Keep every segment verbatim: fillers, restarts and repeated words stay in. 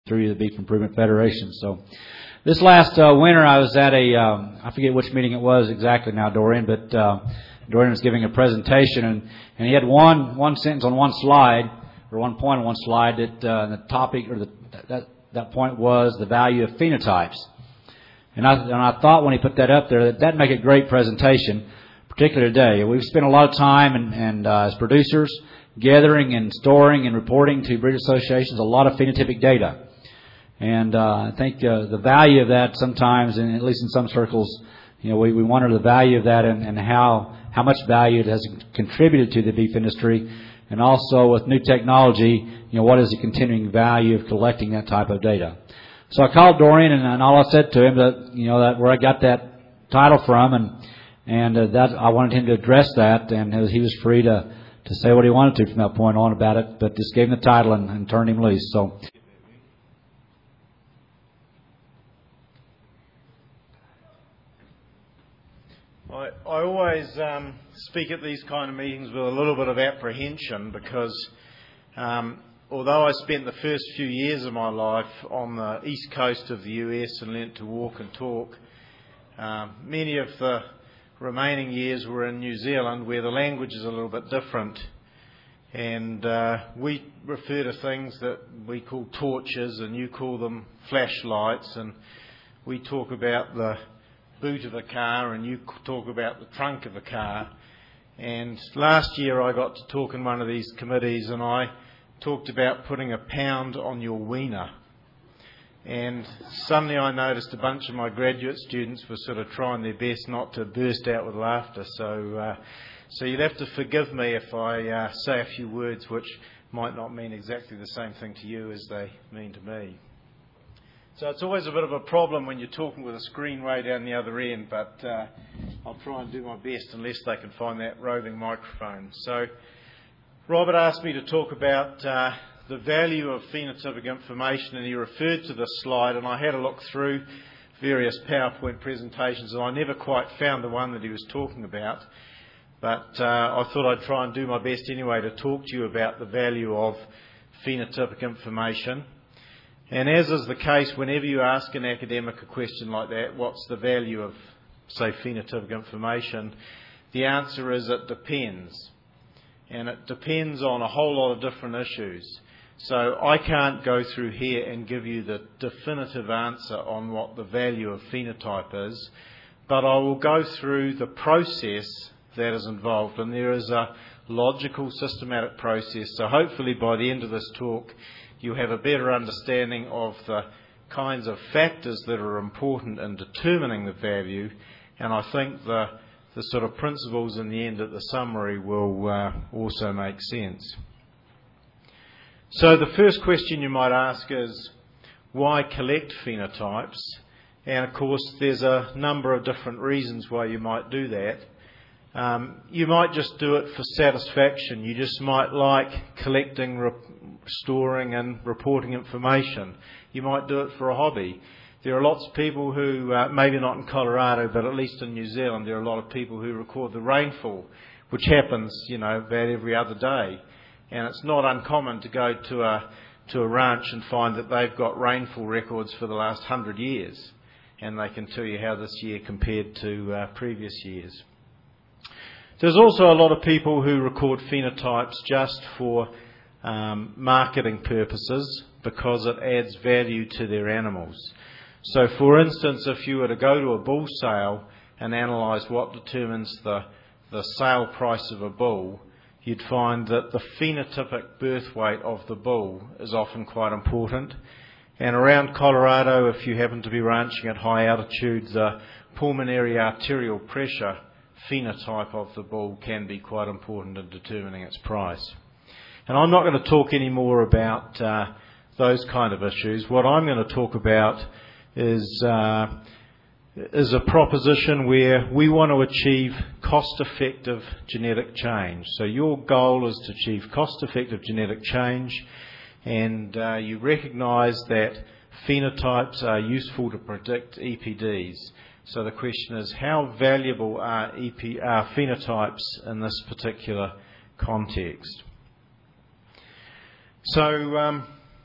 through the Beef Improvement Federation. So this last uh, winter I was at a, um, I forget which meeting it was exactly now, Dorian, but uh, Dorian was giving a presentation, and, and he had one one sentence on one slide, or one point on one slide, that uh, the topic, or the, that, that point was the value of phenotypes. And I, and I thought when he put that up there that that'd make a great presentation, particularly today. We've spent a lot of time and, and uh, as producers gathering and storing and reporting to breed associations a lot of phenotypic data. And uh, I think uh, the value of that sometimes, and at least in some circles, you know, we, we wonder the value of that and, and how, how much value it has contributed to the beef industry. And also with new technology, you know, what is the continuing value of collecting that type of data? So I called Dorian, and, and all I said to him that, you know, that where I got that title from, and and uh, that I wanted him to address that, and he was free to, to say what he wanted to from that point on about it, but just gave him the title and, and turned him loose. So. I, I always um, speak at these kind of meetings with a little bit of apprehension because um, although I spent the first few years of my life on the east coast of the U S and learnt to walk and talk, uh, many of the remaining years were in New Zealand, where the language is a little bit different. And uh, we refer to things that we call torches, and you call them flashlights, and we talk about the boot of a car, and you talk about the trunk of a car. And last year I got to talk in one of these committees, and I talked about putting a pound on your wiener. And suddenly I noticed a bunch of my graduate students were sort of trying their best not to burst out with laughter. So uh, so you'll have to forgive me if I uh, say a few words which might not mean exactly the same thing to you as they mean to me. So it's always a bit of a problem when you're talking with a screen way down the other end, but uh, I'll try and do my best unless they can find that roving microphone. So Robert asked me to talk about uh, the value of phenotypic information, and he referred to this slide, and I had a look through various PowerPoint presentations, and I never quite found the one that he was talking about. But uh, I thought I'd try and do my best anyway to talk to you about the value of phenotypic information. And as is the case, whenever you ask an academic a question like that, what's the value of, say, phenotypic information, the answer is it depends. And it depends on a whole lot of different issues. So I can't go through here and give you the definitive answer on what the value of phenotype is, but I will go through the process that is involved. And there is a logical, systematic process. So hopefully by the end of this talk, you have a better understanding of the kinds of factors that are important in determining the value, and I think the, the sort of principles in the end of the summary will uh, also make sense. So the first question you might ask is, why collect phenotypes? And of course there's a number of different reasons why you might do that. Um, you might just do it for satisfaction. You just might like collecting, re- storing and reporting information. You might do it for a hobby. There are lots of people who, uh, maybe not in Colorado, but at least in New Zealand, there are a lot of people who record the rainfall, which happens, you know, about every other day. And it's not uncommon to go to a, to a ranch and find that they've got rainfall records for the last hundred years. And they can tell you how this year compared to uh, previous years. There's also a lot of people who record phenotypes just for um, marketing purposes because it adds value to their animals. So for instance, if you were to go to a bull sale and analyse what determines the, the sale price of a bull, you'd find that the phenotypic birth weight of the bull is often quite important. And around Colorado, if you happen to be ranching at high altitude, the pulmonary arterial pressure phenotype of the bull can be quite important in determining its price. And I'm not going to talk any more about uh, those kind of issues. What I'm going to talk about is uh, is a proposition where we want to achieve cost-effective genetic change. So your goal is to achieve cost-effective genetic change, and uh, you recognise that phenotypes are useful to predict E P Ds. So the question is, how valuable are, E P, are phenotypes in this particular context? So um,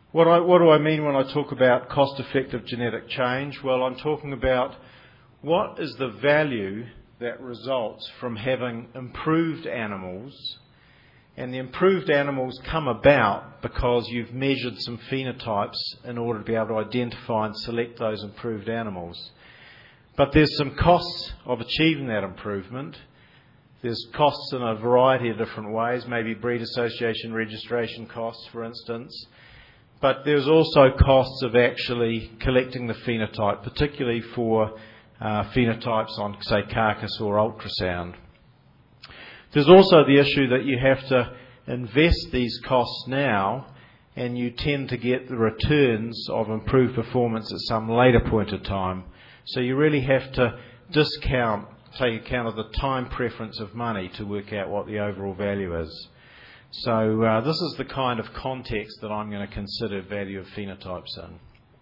What, I, what do I mean when I talk about cost-effective genetic change? Well, I'm talking about what is the value that results from having improved animals, and the improved animals come about because you've measured some phenotypes in order to be able to identify and select those improved animals. But there's some costs of achieving that improvement. There's costs in a variety of different ways, maybe breed association registration costs, for instance. But there's also costs of actually collecting the phenotype, particularly for uh, phenotypes on, say, carcass or ultrasound. There's also the issue that you have to invest these costs now, and you tend to get the returns of improved performance at some later point of time. So you really have to discount, take account of the time preference of money to work out what the overall value is. So uh, this is the kind of context that I'm going to consider value of phenotypes in.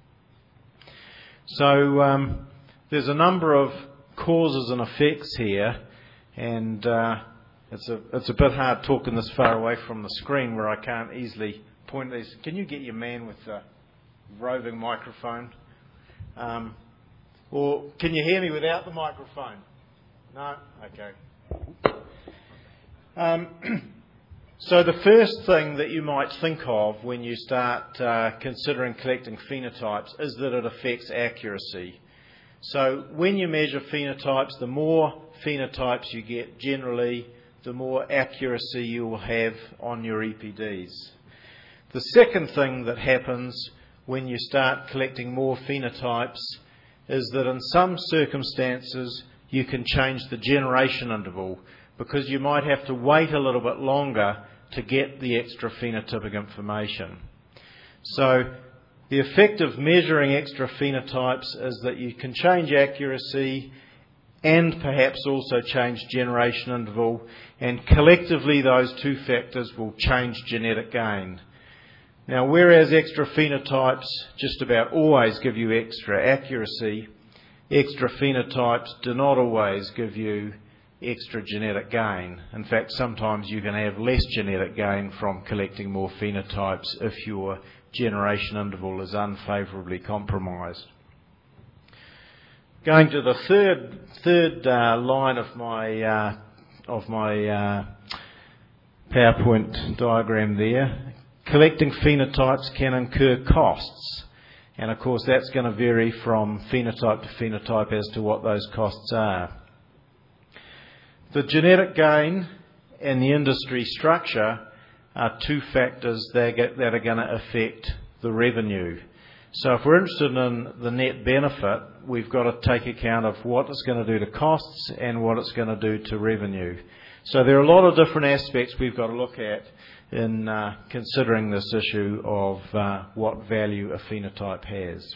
So um, there's a number of causes and effects here, and uh, it's a it's a bit hard talking this far away from the screen where I can't easily point these. Can you get your man with the roving microphone? Um, or can you hear me without the microphone? No? Okay. Um, So the first thing that you might think of when you start uh, considering collecting phenotypes is that it affects accuracy. So when you measure phenotypes, the more phenotypes you get generally, the more accuracy you will have on your E P Ds. The second thing that happens when you start collecting more phenotypes is that in some circumstances you can change the generation interval, because you might have to wait a little bit longer to get the extra phenotypic information. So the effect of measuring extra phenotypes is that you can change accuracy and perhaps also change generation interval, and collectively those two factors will change genetic gain. Now, whereas extra phenotypes just about always give you extra accuracy, extra phenotypes do not always give you extra genetic gain. In fact, sometimes you can have less genetic gain from collecting more phenotypes if your generation interval is unfavourably compromised. Going to the third third uh, line of my uh, of my uh, PowerPoint diagram there, collecting phenotypes can incur costs, and of course that's going to vary from phenotype to phenotype as to what those costs are. The genetic gain and the industry structure are two factors that are going to affect the revenue. So if we're interested in the net benefit, we've got to take account of what it's going to do to costs and what it's going to do to revenue. So there are a lot of different aspects we've got to look at in uh, considering this issue of uh, what value a phenotype has.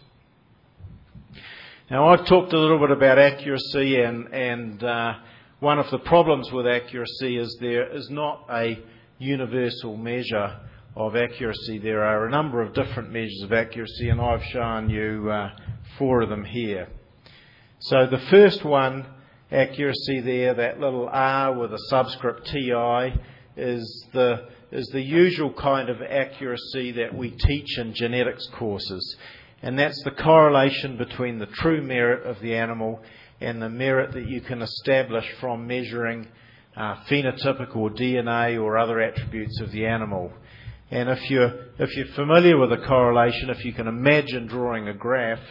Now, I've talked a little bit about accuracy, and, and uh, one of the problems with accuracy is there is not a universal measure of accuracy. There are a number of different measures of accuracy, and I've shown you uh, four of them here. So the first one, accuracy there, that little R with a subscript T I, is the, is the usual kind of accuracy that we teach in genetics courses. And that's the correlation between the true merit of the animal and the merit that you can establish from measuring uh, phenotypic or D N A or other attributes of the animal. And if you're, if you're familiar with the correlation, if you can imagine drawing a graph,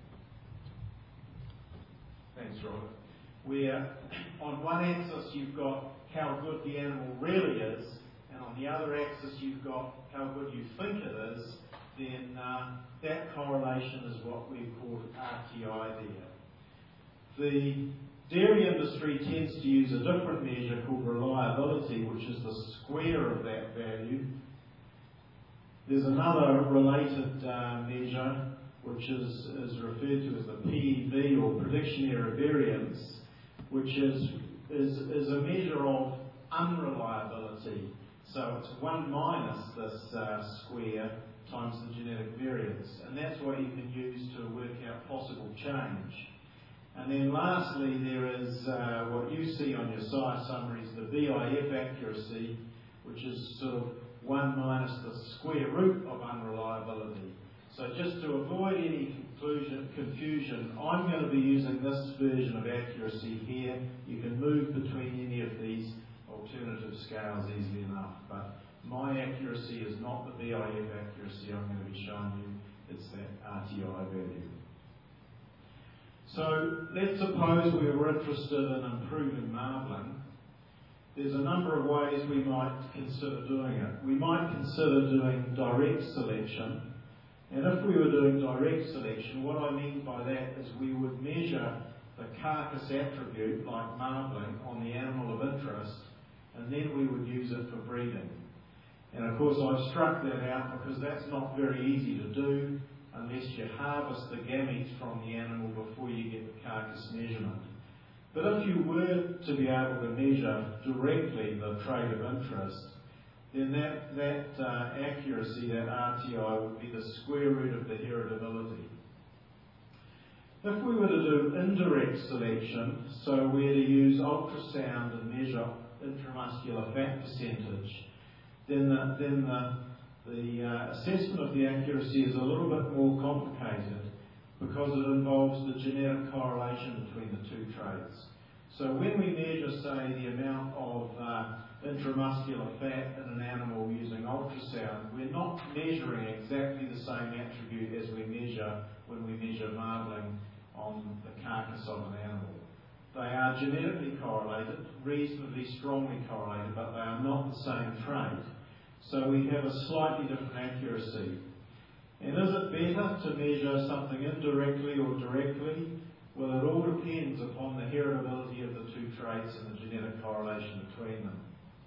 thanks, Robert, where on one axis you've got how good the animal really is, and on the other axis you've got how good you think it is, then uh, that correlation is what we've called R T I there. The dairy industry tends to use a different measure called reliability, which is the square of that value. There's another related uh, measure, which is, is referred to as the P E V, or prediction error variance, which is, is, is a measure of unreliability. So it's one minus this uh, square times the genetic variance. And that's what you can use to work out possible change. And then lastly, there is uh, what you see on your science summaries, the B I F accuracy, which is sort of one minus the square root of unreliability. So just to avoid any conclusion, confusion, I'm going to be using this version of accuracy here. You can move between any of these alternative scales easily enough, but my accuracy is not the B I F accuracy I'm going to be showing you, it's that R T I value. So let's suppose we were interested in improving marbling. There's a number of ways we might consider doing it. We might consider doing direct selection. And if we were doing direct selection, what I mean by that is we would measure the carcass attribute, like marbling, on the animal of interest, and then we would use it for breeding. And of course I've struck that out because that's not very easy to do unless you harvest the gametes from the animal before you get the carcass measurement. But if you were to be able to measure directly the trait of interest, then that, that uh, accuracy, that R T I, would be the square root of the heritability. If we were to do indirect selection, so we're to use ultrasound and measure intramuscular fat percentage, then the, then the, the uh, assessment of the accuracy is a little bit more complicated because it involves the genetic correlation between the two traits. So when we measure, say, the amount of uh, intramuscular fat in an animal using ultrasound, we're not measuring exactly the same attribute as we measure when we measure marbling on the carcass of an animal. They are genetically correlated, reasonably strongly correlated, but they are not the same trait. So we have a slightly different accuracy. And is it better to measure something indirectly or directly? Well, it all depends upon the heritability of the two traits and the genetic correlation between them.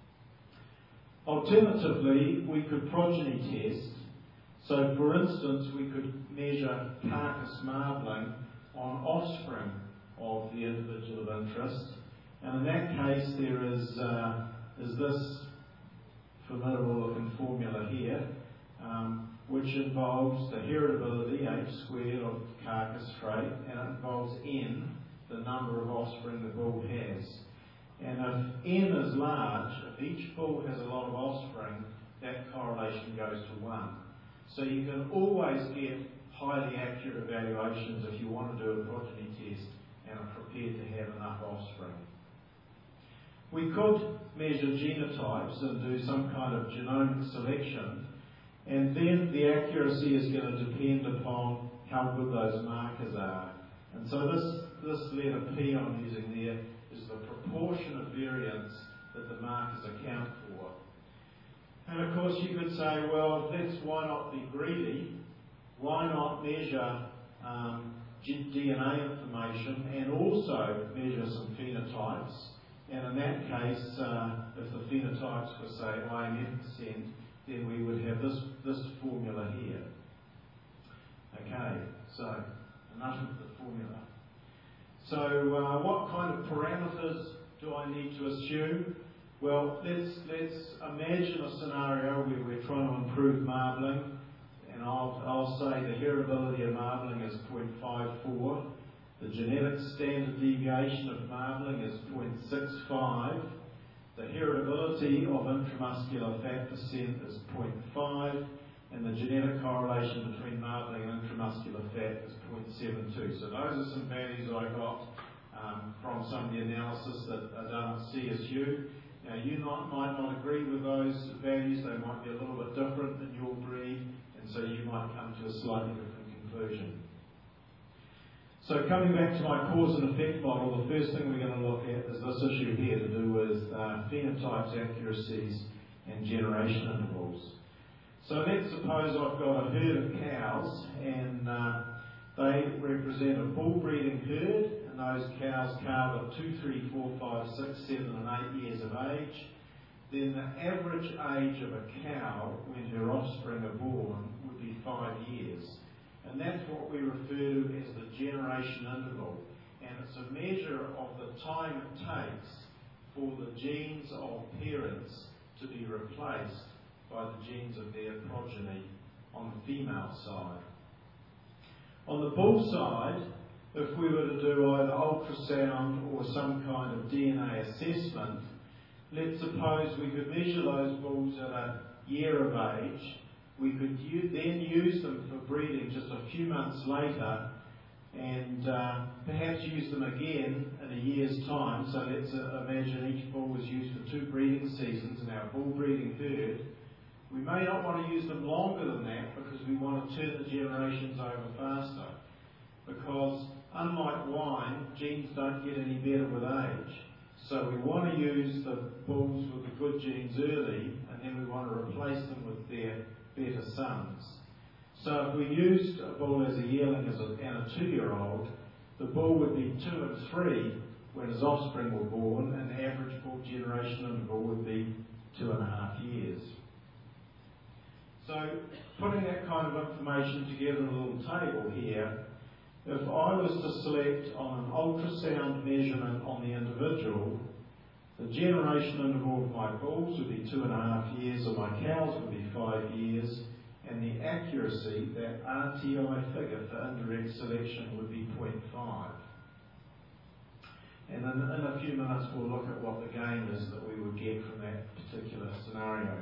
Alternatively, we could progeny test. So, for instance, we could measure carcass marbling on offspring of the individual of interest. And in that case, there is, uh, is this formidable looking formula here, um, which involves the heritability, h squared of carcass trait, and it involves n, the number of offspring the bull has. And if n is large, if each bull has a lot of offspring, that correlation goes to one. So you can always get highly accurate evaluations if you want to do a progeny test and are prepared to have enough offspring. We could measure genotypes and do some kind of genomic selection, and then the accuracy is going to depend upon how good those markers are. And so this, this letter P I'm using there is the proportion of variance that the markers account for. And of course you could say, well, let's why not be greedy? Why not measure um, D N A information and also measure some phenotypes? And in that case, uh, if the phenotypes were, say, I M F percent, then we would have this, this formula here. Okay, so enough of the formula. So uh, what kind of parameters do I need to assume? Well, let's, let's imagine a scenario where we're trying to improve marbling, and I'll, I'll say the heritability of marbling is zero point five four. The genetic standard deviation of marbling is zero point six five. The heritability of intramuscular fat percent is zero point five, and the genetic correlation between marbling and intramuscular fat is zero point seven two. So those are some values I got um, from some of the analysis that are done at C S U. Now you not, might not agree with those values, they might be a little bit different in your breed, and so you might come to a slightly different conclusion. So coming back to my cause and effect model, the first thing we're going to look at is this issue here to do with uh, phenotypes, accuracies, and generation intervals. So let's suppose I've got a herd of cows, and uh, they represent a bull breeding herd, and those cows calve at two, three, four, five, six, seven, and eight years of age. Then the average age of a cow when her offspring are born would be five years. And that's what we refer to as the generation interval. And it's a measure of the time it takes for the genes of parents to be replaced by the genes of their progeny on the female side. On the bull side, if we were to do either ultrasound or some kind of D N A assessment, let's suppose we could measure those bulls at a year of age, we could u- then use them for breeding just a few months later, and uh, perhaps use them again in a year's time. So let's uh, imagine each bull was used for two breeding seasons in our bull breeding herd. We may not want to use them longer than that because we want to turn the generations over faster. Because unlike wine, genes don't get any better with age. So we want to use the bulls with the good genes early, and then we want to replace them with their better sons. So if we used a bull as a yearling as a, and a two-year-old, the bull would be two and three when his offspring were born, and the average bull generation interval would be two and a half years. So putting that kind of information together in a little table here, if I was to select on an ultrasound measurement on the individual, the generation interval of my bulls would be two and a half years, and my cows would be five years, and the accuracy, that R T I figure for indirect selection, would be zero point five. And in, in a few minutes we'll look at what the gain is that we would get from that particular scenario.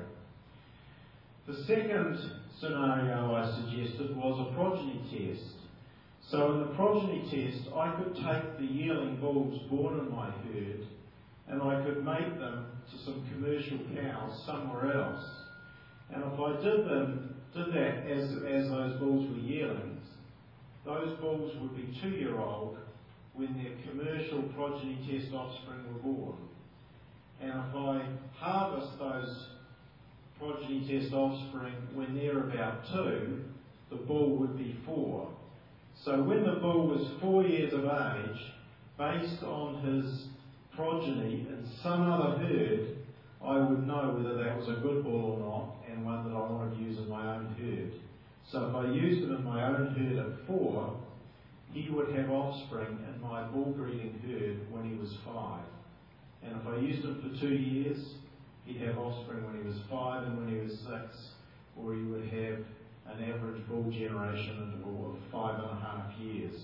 The second scenario I suggested was a progeny test. So in the progeny test, I could take the yearling bulls born in my herd and I could mate them to some commercial cows somewhere else. And if I did them did that as, as those bulls were yearlings, those bulls would be two-year-old when their commercial progeny test offspring were born. And if I harvest those progeny test offspring when they're about two, the bull would be four. So when the bull was four years of age, based on his progeny in some other herd, I would know whether that was a good bull or not, and one that I wanted to use in my own herd. So if I used him in my own herd at four, he would have offspring in my bull breeding herd when he was five. And if I used him for two years, he'd have offspring when he was five and when he was six, or he would have an average bull generation interval of five and a half years.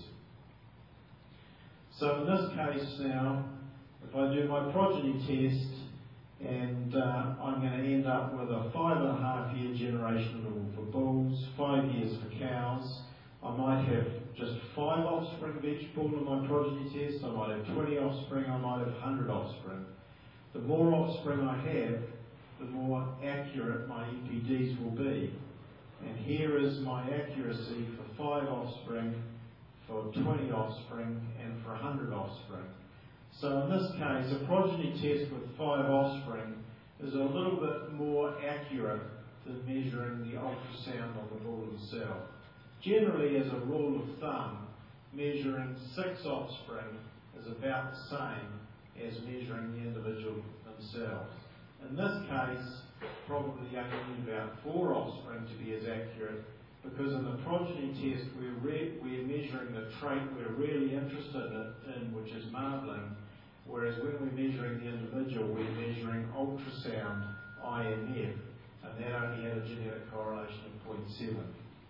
So in this case now, if I do my progeny test, and uh, I'm going to end up with a five and a half year generation interval for bulls, five years for cows. I might have just five offspring of each bull in my progeny test. I might have twenty offspring, I might have one hundred offspring. The more offspring I have, the more accurate my E P Ds will be. And here is my accuracy for five offspring, for twenty offspring, and for one hundred offspring. So in this case, a progeny test with five offspring is a little bit more accurate than measuring the ultrasound on the bull himself. Generally, as a rule of thumb, measuring six offspring is about the same as measuring the individual themselves. In this case, probably you only need about four offspring to be as accurate, because in the progeny test we're, re- we're measuring the trait we're really interested in, which is marbling, whereas when we're measuring the individual, we're measuring ultrasound I M F, and that only had a genetic correlation of zero point seven.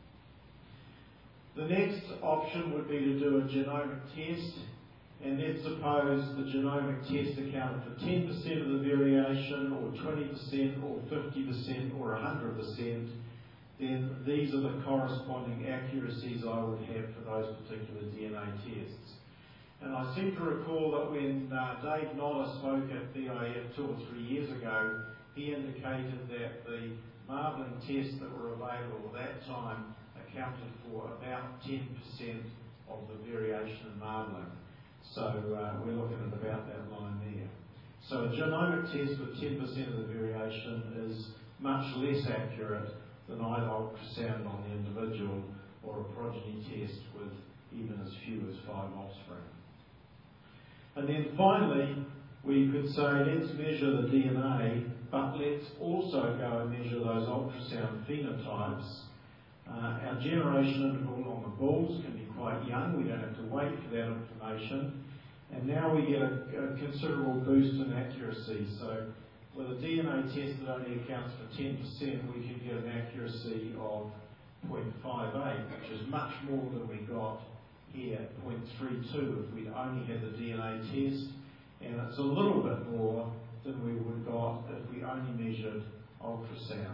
The next option would be to do a genomic test, and let's suppose the genomic test accounted for ten percent of the variation, or twenty percent, or fifty percent, or one hundred percent. Then these are the corresponding accuracies I would have for those particular D N A tests. And I seem to recall that when uh, Dave Nodder spoke at B I F two or three years ago, he indicated that the marbling tests that were available at that time accounted for about ten percent of the variation in marbling. So uh, we're looking at about that line there. So a genomic test with ten percent of the variation is much less accurate than either ultrasound on the individual or a progeny test with even as few as five offspring. And then finally, we could say, let's measure the D N A, but let's also go and measure those ultrasound phenotypes. Uh, our generation interval on the bulls can be quite young. We don't have to wait for that information. And now we get a, a considerable boost in accuracy. So with a D N A test that only accounts for ten percent, we can get an accuracy of zero point five eight, which is much more than we got here at zero point three two if we'd only had the D N A test. And it's a little bit more than we would have got if we only measured ultrasound.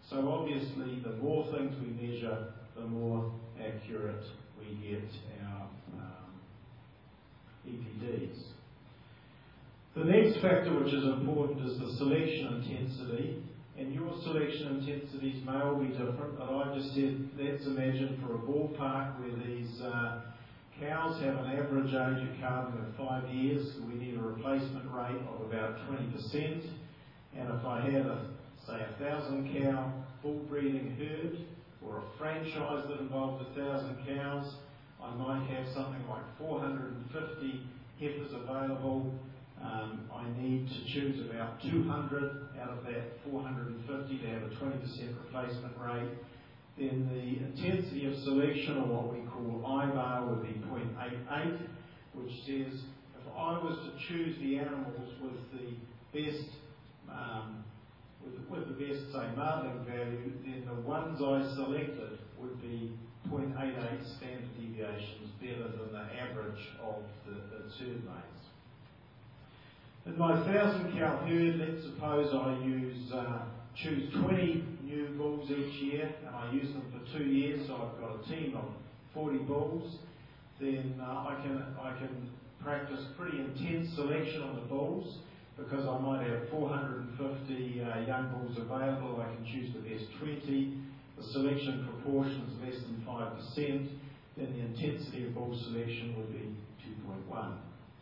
So obviously, the more things we measure, the more accurate we get our um, E P Ds. The next factor which is important is the selection intensity. And your selection intensities may all be different, but I just said, let's imagine for a ballpark where these uh, cows have an average age of calving of five years, we need a replacement rate of about twenty percent. And if I had, a, say, a thousand cow bull breeding herd, or a franchise that involved a thousand cows, I might have something like four hundred fifty heifers available. Um, I need to choose about two hundred out of that four hundred fifty to have a twenty percent replacement rate. Then the intensity of selection, or what we call I bar, would be zero point eight eight, which says if I was to choose the animals with the best, um, with, with the best, say, marbling value, then the ones I selected would be zero point eight eight standard deviations better than the average of the, the herd mates. In my thousand cow herd, let's suppose I use uh, choose twenty new bulls each year, and I use them for two years, so I've got a team of forty bulls. Then uh, I can I can practice pretty intense selection on the bulls, because I might have four hundred fifty uh, young bulls available. I can choose the best twenty. The selection proportion is less than five percent. Then the intensity of bull selection would be two point one.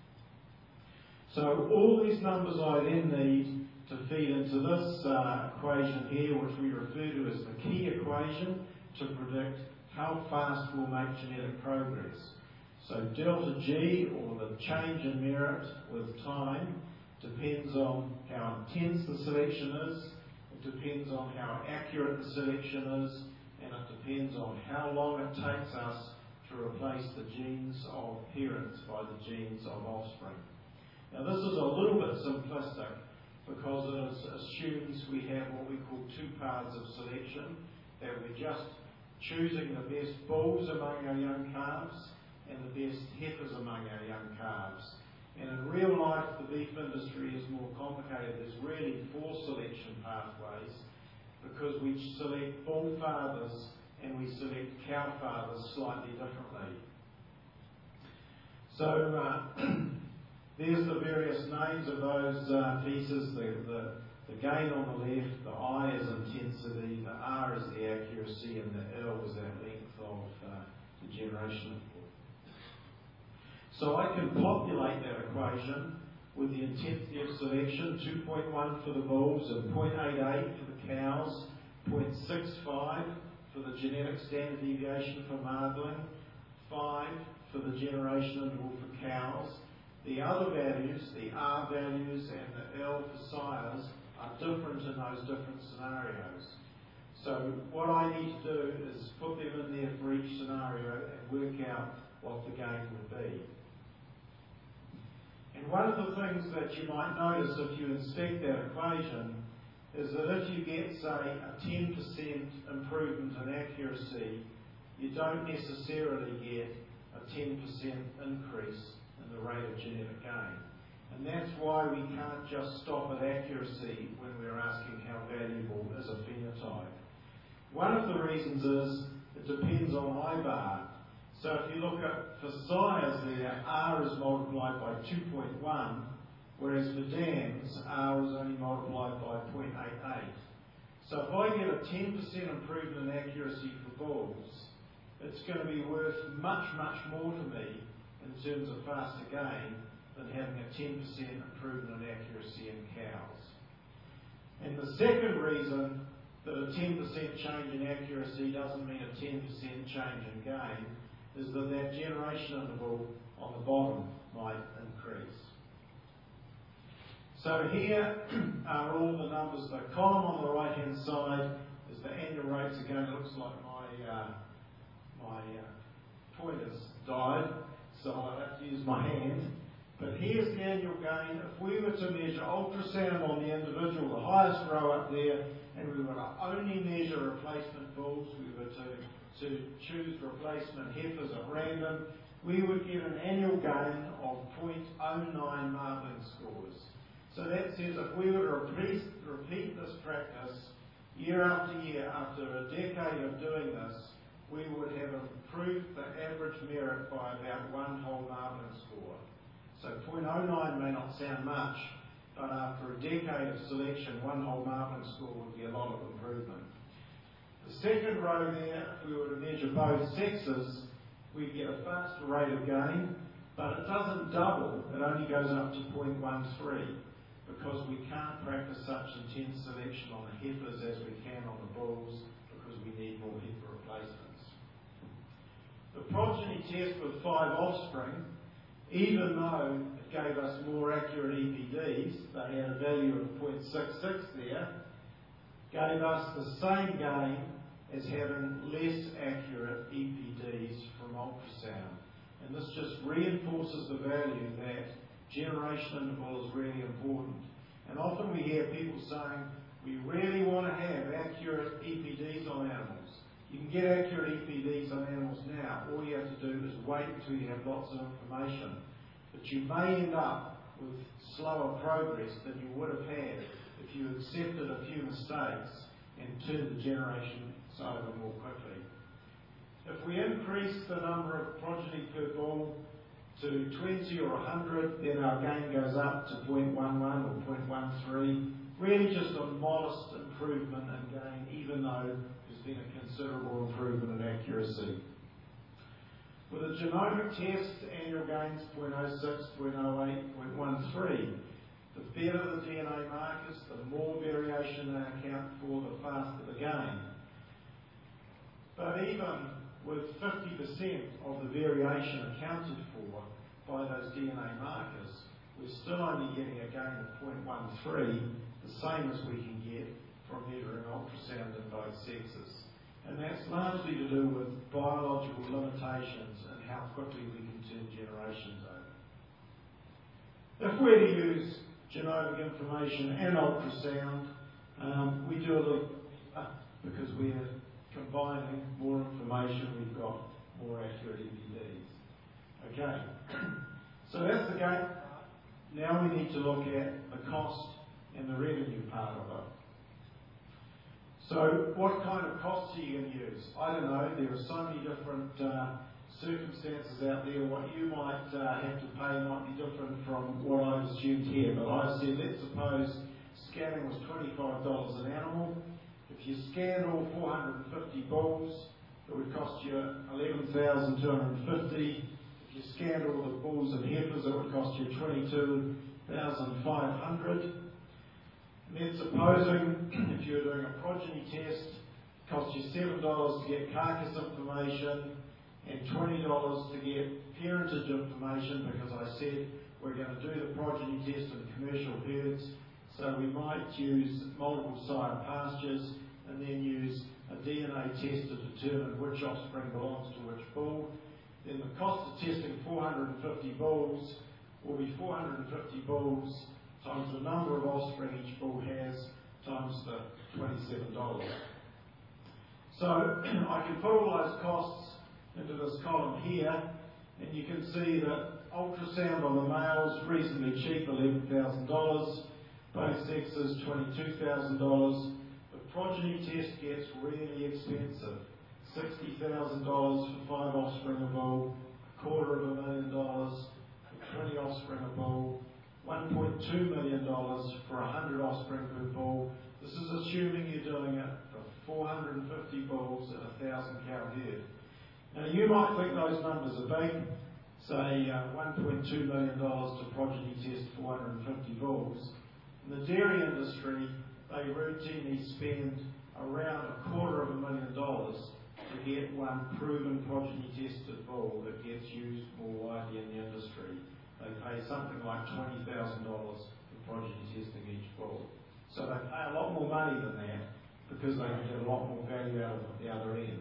So all these numbers I then need to feed into this uh, equation here, which we refer to as the key equation, to predict how fast we'll make genetic progress. So delta G, or the change in merit with time, depends on how intense the selection is, it depends on how accurate the selection is, and it depends on how long it takes us to replace the genes of parents by the genes of offspring. Now this is a little bit simplistic, because it assumes we have what we call two paths of selection, that we're just choosing the best bulls among our young calves and the best heifers among our young calves. And in real life, the beef industry is more complicated. There's really four selection pathways, because we select bull fathers and we select cow fathers slightly differently. So uh, there's the various names of those uh, pieces. The, the, the gain on the left, the I is intensity, the R is the accuracy, and the L is that length of uh, the generation of bull. So I can populate that equation with the intensity of selection, two point one for the bulls and zero point eight eight for the cows, zero point six five for the genetic standard deviation for marbling, five for the generation interval for cows. The other values, the R values and the L for sires, are different in those different scenarios. So what I need to do is put them in there for each scenario and work out what the gain would be. And one of the things that you might notice if you inspect that equation is that if you get, say, a ten percent improvement in accuracy, you don't necessarily get a ten percent increase in the rate of genetic gain. And that's why we can't just stop at accuracy when we're asking how valuable is a phenotype. One of the reasons is it depends on I bar. So if you look at, for sires there, R is multiplied by two point one, whereas for dams, R is only multiplied by zero point eight eight. So if I get a ten percent improvement in accuracy for bulls, it's going to be worth much, much more to me in terms of faster gain than having a ten percent improvement in accuracy in cows. And the second reason that a ten percent change in accuracy doesn't mean a ten percent change in gain is that that generation interval on the bottom might increase. So here are all the numbers. The column on the right hand side is the annual rates. Again, it looks like my, uh, my uh, pointer's died, so I'll have to use my hand. But here's the annual gain. If we were to measure ultrasound on the individual, the highest row up there, and we were to only measure replacement bulls, we were to, to choose replacement heifers at random, we would get an annual gain of zero point zero nine marbling scores. So that says if we were to repeat, repeat this practice year after year, after a decade of doing this, we would have improved the average merit by about one whole marbling score. So zero point zero nine may not sound much, but after a decade of selection, one whole marbling score would be a lot of improvement. The second row there, if we were to measure both sexes, we get a faster rate of gain, but it doesn't double, it only goes up to zero point one three, because we can't practice such intense selection on the heifers as we can on the bulls, because we need more heifer replacements. The progeny test with five offspring, even though it gave us more accurate E P Ds, they had a value of zero point six six there, gave us the same gain as having less accurate E P Ds from ultrasound. And this just reinforces the value that generation interval is really important. And often we hear people saying, we really want to have accurate E P Ds on animals. You can get accurate E P Ds on animals now. All you have to do is wait until you have lots of information. But you may end up with slower progress than you would have had if you accepted a few mistakes and turned the generation over more quickly. If we increase the number of progeny per bull to twenty or one hundred, then our gain goes up to zero point one one or zero point one three. Really just a modest improvement in gain, even though there's been a considerable improvement in accuracy. With a genomic test, annual gains zero point zero six, zero point zero eight, zero point one three. The better the D N A markers, the more variation they account for, the faster the gain. But even with fifty percent of the variation accounted for by those D N A markers, we're still only getting a gain of zero point one three, the same as we can get from measuring ultrasound in both sexes. And that's largely to do with biological limitations and how quickly we can turn generations over. If we're to use genomic information and ultrasound, um, we do a little, uh, because we're combining more information, we've got more accurate E P Ds. Okay, so that's the game. Now we need to look at the cost and the revenue part of it. So what kind of costs are you going to use? I don't know, there are so many different uh, circumstances out there. What you might uh, have to pay might be different from what I've assumed here, but I've said, let's suppose scanning was twenty-five dollars an animal. If you scanned all four hundred fifty bulls, it would cost you eleven thousand two hundred fifty dollars. If you scanned all the bulls and heifers, it would cost you twenty-two thousand five hundred dollars. And then supposing if you were doing a progeny test, it cost you seven dollars to get carcass information and twenty dollars to get parentage information, because I said we're going to do the progeny test in commercial herds, so we might use multiple sire pastures and then use a D N A test to determine which offspring belongs to which bull. Then the cost of testing four hundred fifty bulls will be four hundred fifty bulls times the number of offspring each bull has times the twenty-seven dollars. So I can put all those costs into this column here, and you can see that ultrasound on the males, reasonably cheap, eleven thousand dollars. Both sexes, twenty-two thousand dollars. The progeny test gets really expensive. sixty thousand dollars for five offspring a bull, a quarter of a million dollars for twenty offspring a bull, one point two million dollars for one hundred offspring per bull. This is assuming you're doing it for four hundred fifty bulls and a one thousand cow herd. Now you might think those numbers are big, say uh, one point two million dollars to progeny test four hundred fifty bulls. In the dairy industry, they routinely spend around a quarter of a million dollars to get one proven progeny tested bull that gets used more widely in the industry. They pay something like twenty thousand dollars for progeny testing each bull. So they pay a lot more money than that because they can get a lot more value out of it at the other end.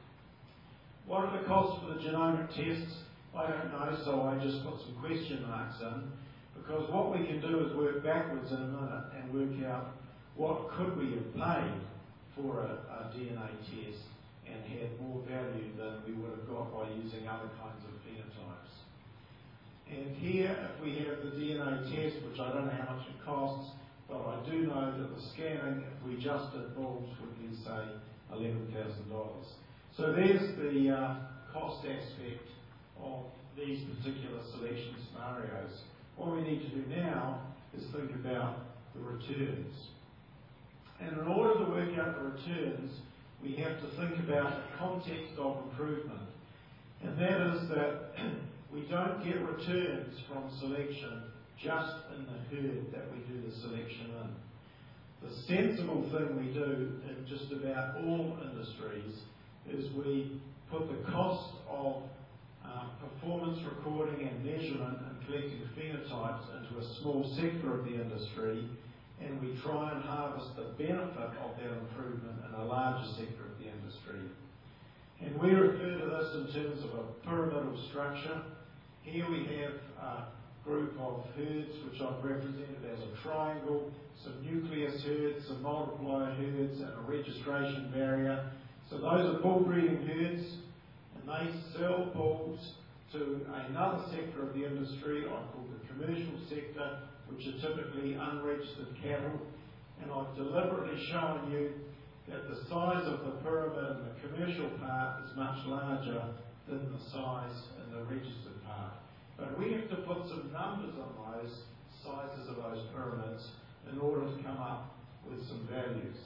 What are the costs for the genomic tests? I don't know, so I just put some question marks in, because what we can do is work backwards in a minute and work out what could we have paid for a, a D N A test and had more value than we would have got by using other kinds of phenotypes. And here, if we have the D N A test, which I don't know how much it costs, but but I do know that the scanning, if we just did bulls, would be, say, eleven thousand dollars. So there's the uh, cost aspect of these particular selection scenarios. What we need to do now is think about the returns. And in order to work out the returns, we have to think about the context of improvement. And that is that we don't get returns from selection just in the herd that we do the selection in. The sensible thing we do in just about all industries is we put the cost of uh, performance recording and measurement and collecting phenotypes into a small sector of the industry, and we try and harvest the benefit of that improvement in a larger sector of the industry. And we refer to this in terms of a pyramidal structure. Here we have a group of herds which I've represented as a triangle, some nucleus herds, some multiplier herds, and a registration barrier. So those are bull breeding herds, and they sell bulls to another sector of the industry I call the commercial sector, which are typically unregistered cattle. And I've deliberately shown you that the size of the pyramid in the commercial part is much larger than the size in the registered part. But we have to put some numbers on those sizes of those pyramids in order to come up with some values.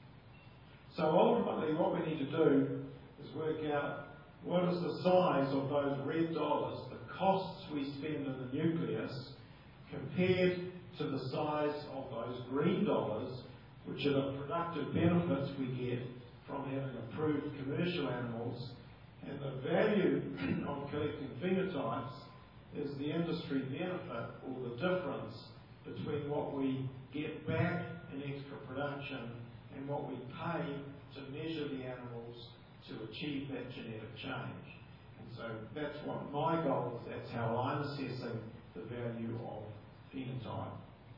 So ultimately what we need to do is work out what is the size of those red dollars, the costs we spend in the nucleus, compared to the size of those green dollars, which are the productive benefits we get from having approved commercial animals. And the value of collecting phenotypes is the industry benefit, or the difference between what we get back in extra production and what we pay to measure the animals to achieve that genetic change. And so that's what my goal is, that's how I'm assessing the value of phenotype.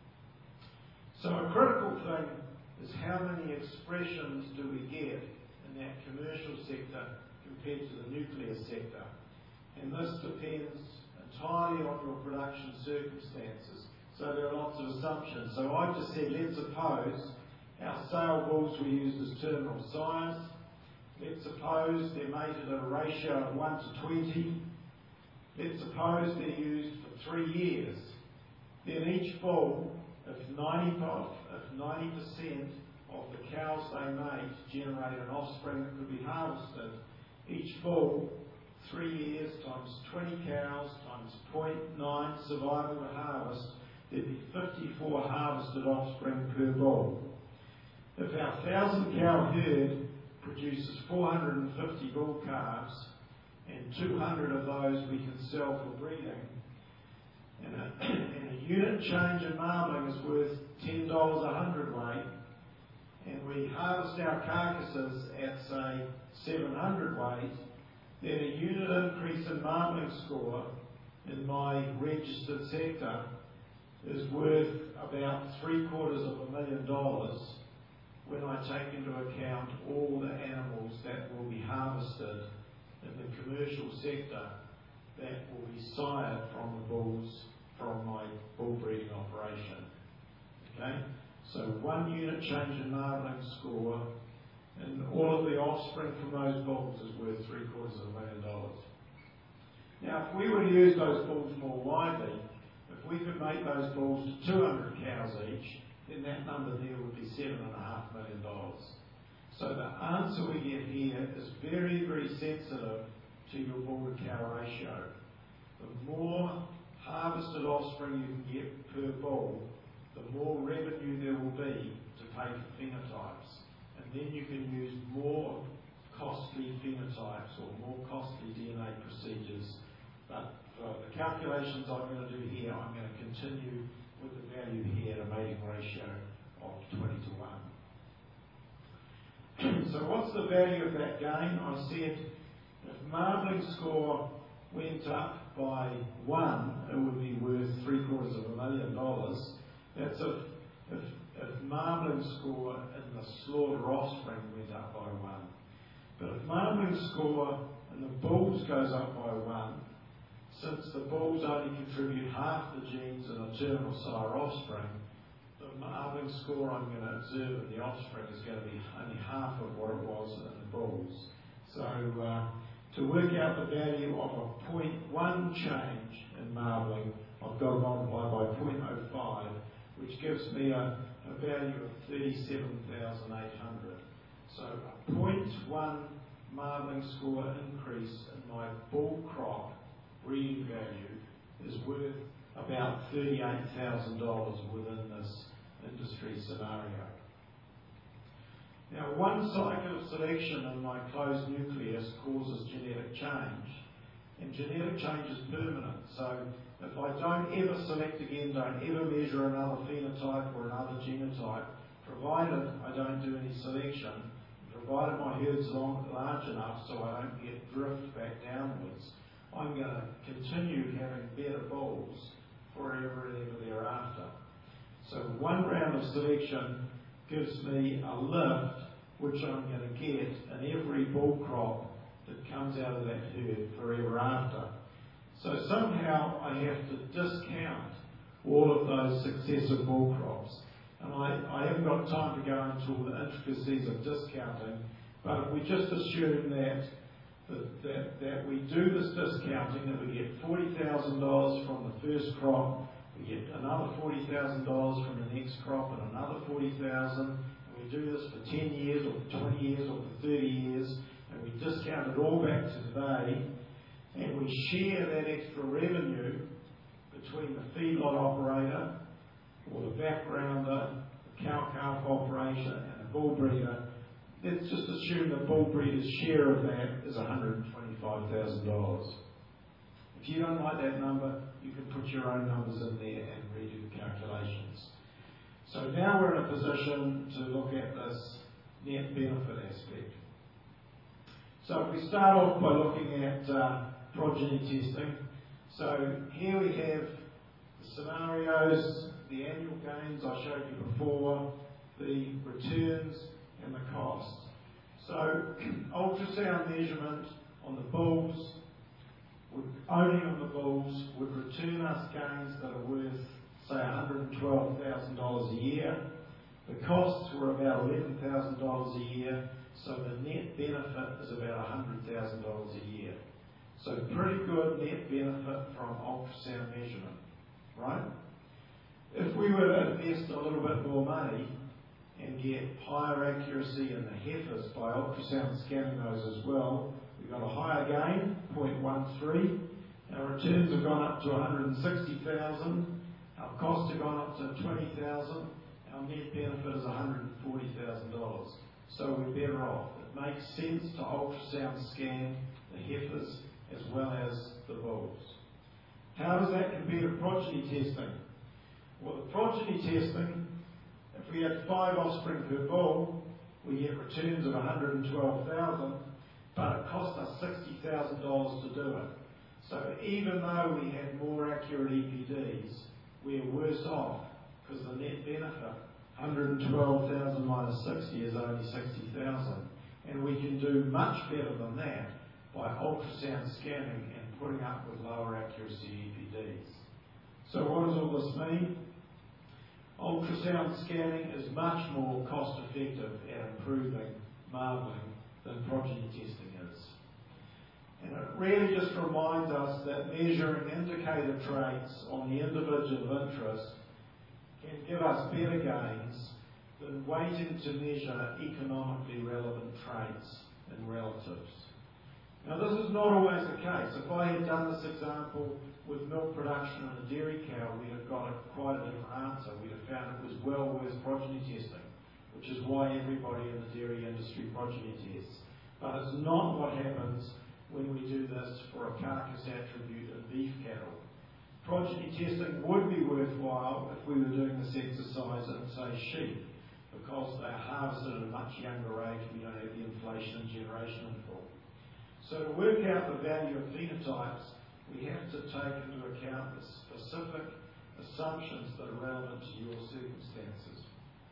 So a critical thing is how many expressions do we get in that commercial sector compared to the nucleus sector. And this depends entirely on your production circumstances. So there are lots of assumptions. So I've just said, let's suppose our sale bulls we used as terminal size. Let's suppose they're mated at a ratio of one to twenty. Let's suppose they're used for three years. Then each bull, if ninety percent of the cows they mate generate an offspring that could be harvested, each bull, three years times twenty cows times zero point nine survival to harvest, there'd be fifty-four harvested offspring per bull. If our one thousand cow herd produces four hundred fifty bull calves, and two hundred of those we can sell for breeding, and a, and a unit change in marbling is worth ten dollars a hundredweight, and we harvest our carcasses at, say, seven hundred weight, then a unit increase in marbling score in my registered sector is worth about three quarters of a million dollars when I take into account all the animals that will be harvested in the commercial sector that will be sired from the bulls from my bull breeding operation. Okay? So one unit change in marbling score and all of the offspring from those bulls is worth three quarters of a million dollars. Now, if we were to use those bulls more widely, if we could make those bulls to two hundred cows each, then that number there would be seven and a half million dollars. So the answer we get here is very, very sensitive to your bull to cow ratio. The more harvested offspring you can get per bull, the more revenue there will be to pay for phenotypes. And then you can use more costly phenotypes or more costly D N A procedures. But for the calculations I'm going to do here, I'm going to continue with the value here, a mating ratio of twenty to one. So what's the value of that gain? I said if marbling score went up by one, it would be worth three quarters of a million dollars. That's if, if, if marbling score in the slaughter offspring went up by one. But if marbling score in the bulls goes up by one, since the bulls only contribute half the genes in a terminal sire offspring, the marbling score I'm going to observe in the offspring is going to be only half of what it was in the bulls. So uh, to work out the value of a zero point one change in marbling, I've got to multiply by zero point zero five, which gives me a, a value of thirty-seven thousand eight hundred. So a zero point one marbling score increase in my bull crop breeding value is worth about thirty-eight thousand dollars within this industry scenario. Now, one cycle of selection in my closed nucleus causes genetic change, and genetic change is permanent. So if I don't ever select again, don't ever measure another phenotype or another genotype, provided I don't do any selection, provided my herd's long, large enough so I don't get drift back downwards, I'm going to continue having better bulls forever and ever thereafter. So one round of selection gives me a lift which I'm going to get in every bull crop that comes out of that herd forever after. So somehow I have to discount all of those successive bull crops. And I, I haven't got time to go into all the intricacies of discounting, but if we just assume that that, that, that we do this discounting, that we get forty thousand dollars from the first crop, we get another forty thousand dollars from the next crop, and another forty thousand dollars, and we do this for ten years, or for twenty years, or for thirty years, and we discount it all back to today, and we share that extra revenue between the feedlot operator, or the backgrounder, the cow-calf operation, and the bull breeder. Let's just assume the bull breeder's share of that is one hundred twenty-five thousand dollars. If you don't like that number, you can put your own numbers in there and redo the calculations. So now we're in a position to look at this net benefit aspect. So if we start off by looking at uh, progeny testing, so here we have the scenarios, the annual gains I showed you before, the returns and the cost. So ultrasound measurement on the bulls, would, only on the bulls, would return us gains that are worth, say, one hundred twelve thousand dollars a year. The costs were about eleven thousand dollars a year, so the net benefit is about one hundred thousand dollars a year. So pretty good net benefit from ultrasound measurement, right? If we were to invest a little bit more money and get higher accuracy in the heifers by ultrasound scanning those as well, we've got a higher gain, zero point one three. Our returns have gone up to one hundred sixty thousand dollars. Our costs have gone up to twenty thousand dollars. Our net benefit is one hundred forty thousand dollars. So we're better off. It makes sense to ultrasound scan the heifers as well as the bulls. How does that compare to progeny testing? Well, the progeny testing, if we had five offspring per bull, we get returns of one hundred twelve thousand dollars, but it cost us sixty thousand dollars to do it. So even though we had more accurate E P Ds, we're worse off because the net benefit, one hundred twelve thousand minus sixty is only sixty thousand. And we can do much better than that by ultrasound scanning and putting up with lower accuracy E P Ds. So what does all this mean? Ultrasound scanning is much more cost effective at improving marbling than progeny testing is. And it really just reminds us that measuring indicator traits on the individual of interest can give us better gains than waiting to measure economically relevant traits and relatives. Now, this is not always the case. If I had done this example with milk production in a dairy cow, we'd have got a, quite a different answer. We'd have found it was well worth progeny testing, which is why everybody in the dairy industry progeny tests. But it's not what happens when we do this for a carcass attribute in beef cattle. Progeny testing would be worthwhile if we were doing this exercise in, say, sheep, because they are harvested at a much younger age and we don't have the inflation and generation involved. So to work out the value of phenotypes, we have to take into account the specific assumptions that are relevant to your circumstances.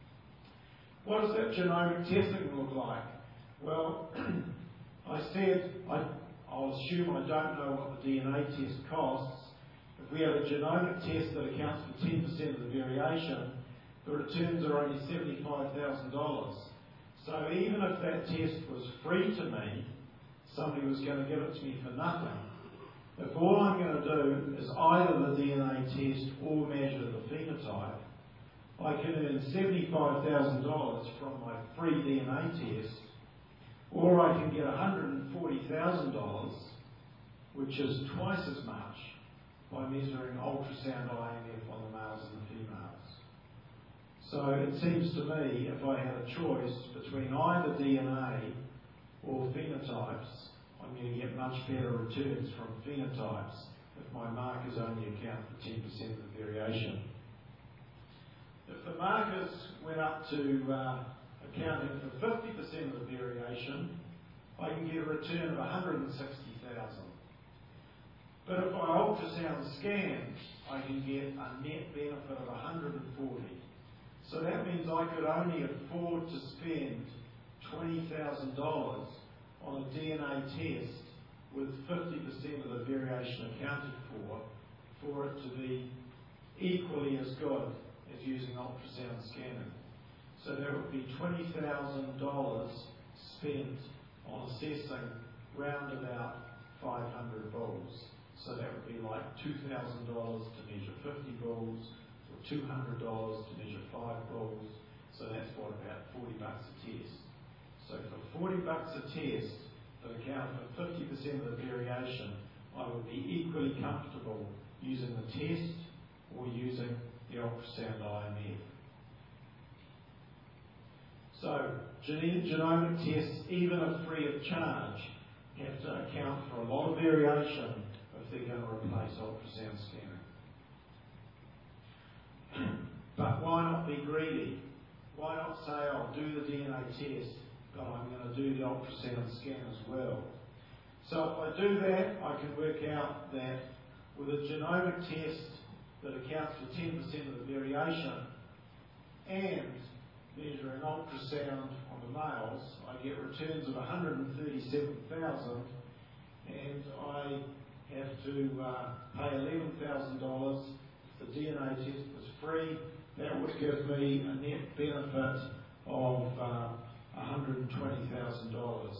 What does that genomic testing look like? Well, I said I, I'll assume I don't know what the D N A test costs. If we have a genomic test that accounts for ten percent of the variation, the returns are only seventy-five thousand dollars. So even if that test was free to me, somebody was going to give it to me for nothing. If all I'm going to do is either the D N A test or measure the phenotype, I can earn seventy-five thousand dollars from my free D N A test, or I can get one hundred forty thousand dollars, which is twice as much, by measuring ultrasound I M F on the males and the females. So it seems to me, if I had a choice between either D N A or phenotypes, I'm going to get much better returns from phenotypes if my markers only account for ten percent of the variation. If the markers went up to uh, accounting for fifty percent of the variation, I can get a return of one hundred sixty thousand dollars. But if I ultrasound scan, I can get a net benefit of one hundred forty. So that means I could only afford to spend twenty thousand dollars on a D N A test with fifty percent of the variation accounted for, for it to be equally as good as using ultrasound scanning. So there would be twenty thousand dollars spent on assessing round about five hundred bulls. So that would be like two thousand dollars to measure fifty bulls, or two hundred dollars to measure five bulls. So that's what, about forty bucks a test. So for forty bucks a test that account for fifty percent of the variation, I would be equally comfortable using the test or using the ultrasound I M F. So gene- genomic tests, even if free of charge, have to account for a lot of variation if they're going to replace ultrasound scanning. But why not be greedy? Why not say, I'll do the D N A test, but I'm going to do the ultrasound scan as well? So if I do that, I can work out that with a genomic test that accounts for ten percent of the variation and measure an ultrasound on the males, I get returns of one hundred thirty-seven thousand, and I have to uh, pay eleven thousand dollars. If the D N A test was free, that would give me a net benefit of uh, one hundred twenty thousand dollars.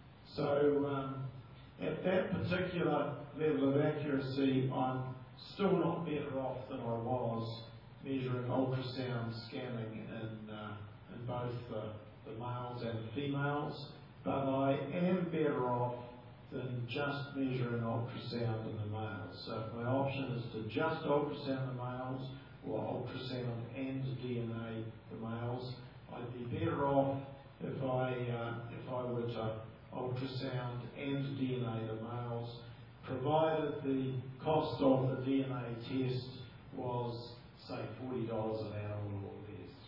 So um, at that particular level of accuracy, I'm still not better off than I was measuring ultrasound scanning in, uh, in both the, the males and the females, but I am better off than just measuring ultrasound in the males. So if my option is to just ultrasound the males or ultrasound and D N A the males, I'd be better off if I uh, if I were to ultrasound and D N A the males, provided the cost of the D N A test was, say, forty dollars an animal or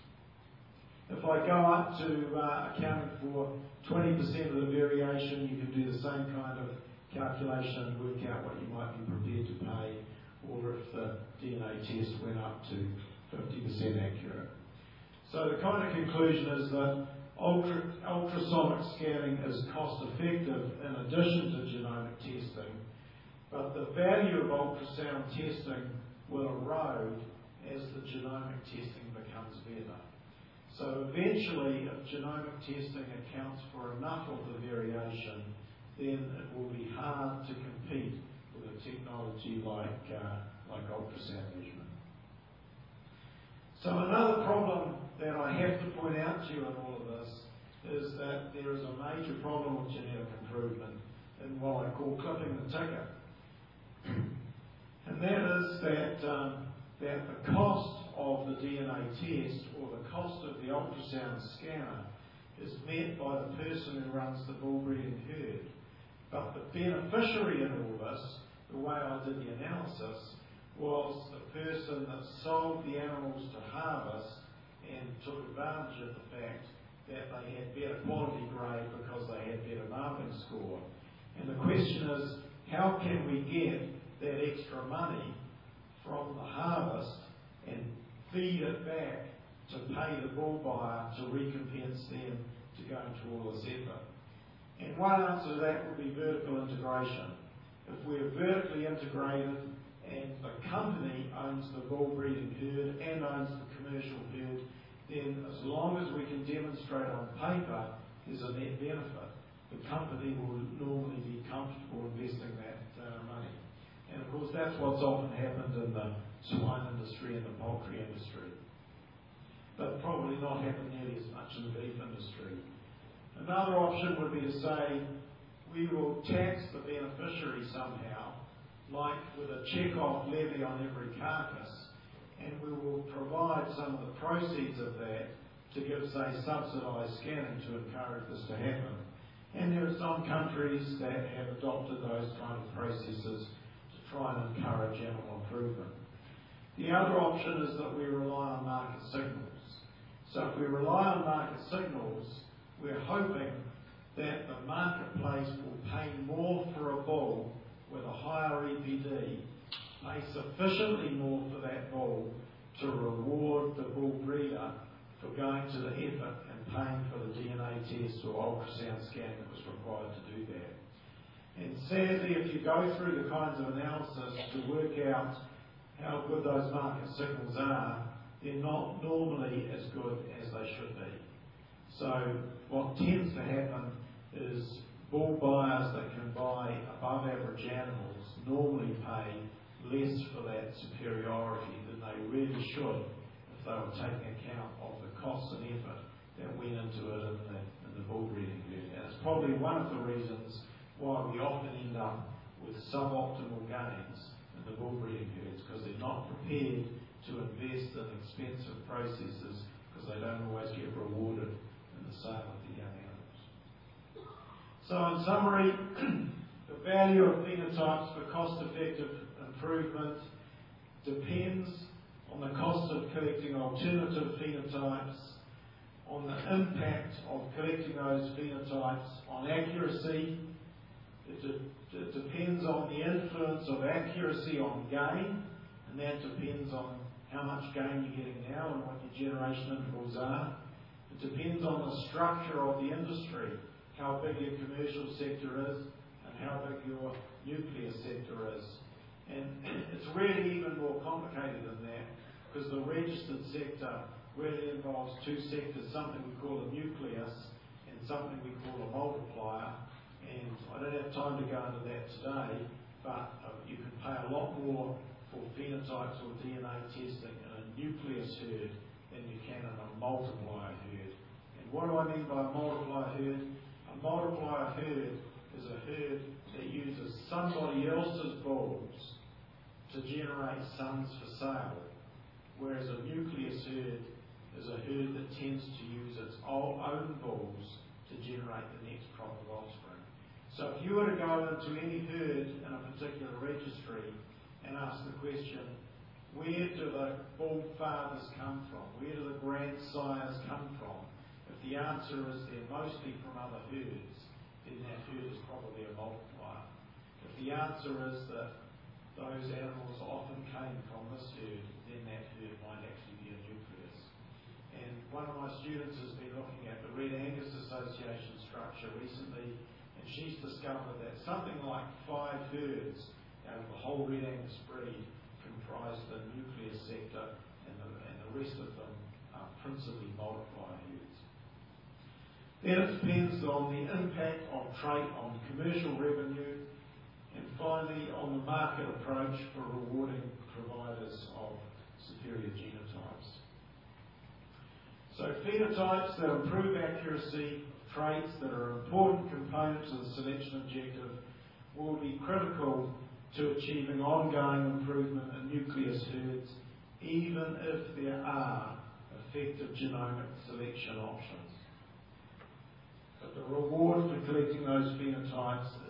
less. If I go up to uh, accounting for twenty percent of the variation, you can do the same kind of calculation and work out what you might be prepared to pay, or if the D N A test went up to fifty percent accurate. So the kind of conclusion is that ultra, ultrasonic scanning is cost effective in addition to genomic testing, but the value of ultrasound testing will erode as the genomic testing becomes better. So eventually, if genomic testing accounts for enough of the variation, then it will be hard to compete with a technology like, uh, like ultrasound measurement. So another problem that I have to point out to you in all of this is that there is a major problem with genetic improvement in what I call clipping the ticket. And that is that, um, that the cost of the D N A test or the cost of the ultrasound scanner is met by the person who runs the bull breeding herd. But the beneficiary in all this, the way I did the analysis, was the person that sold the animals to harvest and took advantage of the fact that they had better quality grade because they had better marking score. And the question is, how can we get that extra money from the harvest and feed it back to pay the bull buyer to recompense them to go into all this effort? And one answer to that would be vertical integration. If we're vertically integrated and the company owns the bull breeding herd and owns the commercial herd, then as long as we can demonstrate on paper there's a net benefit, the company will normally be comfortable investing that uh, money. And of course that's what's often happened in the swine industry and the poultry industry, but probably not happened nearly as much in the beef industry. Another option would be to say we will tax the beneficiary somehow, like with a check-off levy on every carcass, and we will provide some of the proceeds of that to give, say, subsidised scanning to encourage this to happen. And there are some countries that have adopted those kind of processes to try and encourage animal improvement. The other option is that we rely on market signals. So if we rely on market signals, we're hoping that the marketplace will pay more for a bull with a higher E P D, pay sufficiently more for that bull to reward the bull breeder for going to the effort and paying for the D N A test or ultrasound scan that was required to do that. And sadly, if you go through the kinds of analysis to work out how good those market signals are, they're not normally as good as they should be. So what tends to happen is bull buyers that can buy above average animals normally pay less for that superiority than they really should if they were taking account of the costs and effort that went into it in the, in the bull breeding herd. And it's probably one of the reasons why we often end up with suboptimal gains in the bull breeding herds, because they're not prepared to invest in expensive processes because they don't always get rewarded in the sale of the young animals. So in summary, the value of phenotypes for cost-effective improvement depends on the cost of collecting alternative phenotypes, on the impact of collecting those phenotypes on accuracy. It, de- it depends on the influence of accuracy on gain, and that depends on how much gain you're getting now and what your generation intervals are. It depends on the structure of the industry, how big your commercial sector is and how big your nuclear sector is. And it's really even more complicated than that, because the registered sector really involves two sectors, something we call a nucleus and something we call a multiplier. And I don't have time to go into that today, but uh, you can pay a lot more for phenotypes or D N A testing in a nucleus herd than you can in a multiplier herd. And what do I mean by a multiplier herd? A multiplier herd is a herd that uses somebody else's bulls to generate sons for sale, whereas a nucleus herd is a herd that tends to use its own bulls to generate the next crop of offspring. So if you were to go into any herd in a particular registry and ask the question, where do the bull fathers come from? Where do the grandsires come from? If the answer is they're mostly from other herds, then that herd is probably a multiplier. If the answer is that those animals often came from this herd, then that herd might actually be a nucleus. And one of my students has been looking at the Red Angus Association structure recently, and she's discovered that something like five herds out of the whole Red Angus breed comprise the nucleus sector, and the, and the rest of them are principally multiplier herds. Then it depends on the impact of trait on commercial revenue, and finally on the market approach for rewarding providers of superior genotypes. So phenotypes that improve accuracy, traits that are important components of the selection objective, will be critical to achieving ongoing improvement in nucleus herds, even if there are effective genomic selection options. But the reward for collecting those phenotypes